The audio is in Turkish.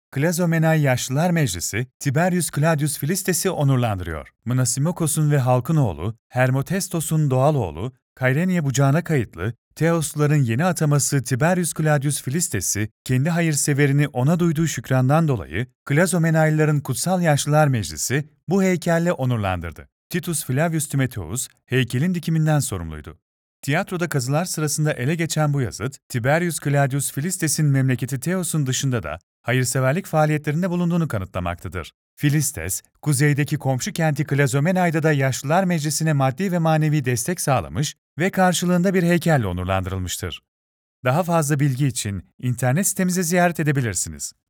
Klazomenai Yaşlılar Meclisi, Tiberius Claudius Filistes'i onurlandırıyor. Mnasimokos'un ve halkın oğlu, Hermotestos'un doğal oğlu, Kayrenia bucağına kayıtlı, Teosluların yeni ataması Tiberius Claudius Filistes'i, kendi hayırseverini ona duyduğu şükrandan dolayı, Klazomenailıların Kutsal Yaşlılar Meclisi bu heykelle onurlandırdı. Titus Flavius Timotheus, heykelin dikiminden sorumluydu. Tiyatroda kazılar sırasında ele geçen bu yazıt, Tiberius Claudius Filistes'in memleketi Teos'un dışında da hayırseverlik faaliyetlerinde bulunduğunu kanıtlamaktadır. Filistes, kuzeydeki komşu kenti Klazomenai'da da Yaşlılar Meclisi'ne maddi ve manevi destek sağlamış ve karşılığında bir heykelle onurlandırılmıştır. Daha fazla bilgi için internet sitemizi ziyaret edebilirsiniz.